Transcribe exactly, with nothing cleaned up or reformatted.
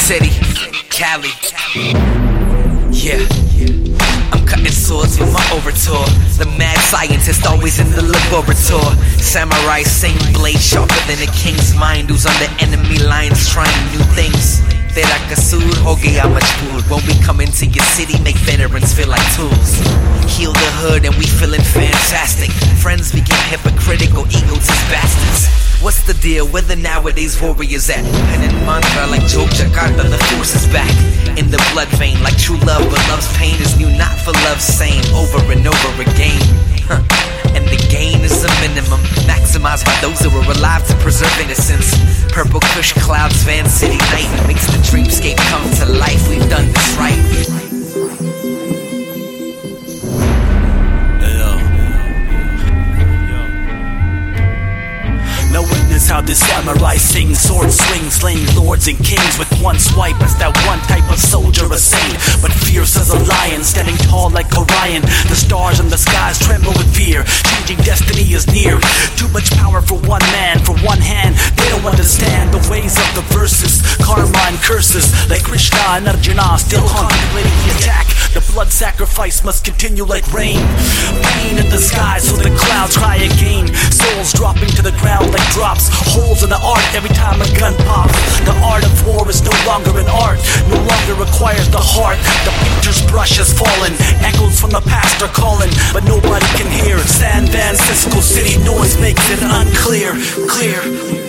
City, Cali. Yeah, I'm cutting swords with my overture. The mad scientist always in the laboratory. Samurai, same blade sharper than a king's mind, who's on the enemy lines trying new things. Tera kasur ho gaya majboor. When we come into your city, make veterans feel like tools. Heal the hood and we feeling fantastic. Friends became hypocritical, egos as bastards. What's the deal? Where the nowadays warriors at? Pen and mantra like Joke Jakarta, the force is back. In the blood vein like true love, but love's pain is new, not for love's same. Over and over again, huh. And the gain is a minimum, maximized by those who are alive to preserve innocence. Purple Kush clouds, Van City night, makes the dreamscape come to life. We've done this right. How the samurai sing, sword swing, slaying lords and kings with one swipe as that one type of soldier, a saint, but fierce as a lion, standing tall like Orion. The stars in the skies tremble with fear, changing destiny is near. Too much power for one man, for one hand. They don't understand the ways of the verses, karma and curses, like Krishna and Arjuna still contemplating the attack. The blood sacrifice must continue like rain. Pain in the sky so the clouds cry again. Souls dropping to the ground like drops. Holes in the art every time a gun pops. The art of war is no longer an art, no longer requires the heart. The painter's brush has fallen, echoes from the past are calling, but nobody can hear. San Francisco city noise makes it unclear. Clear.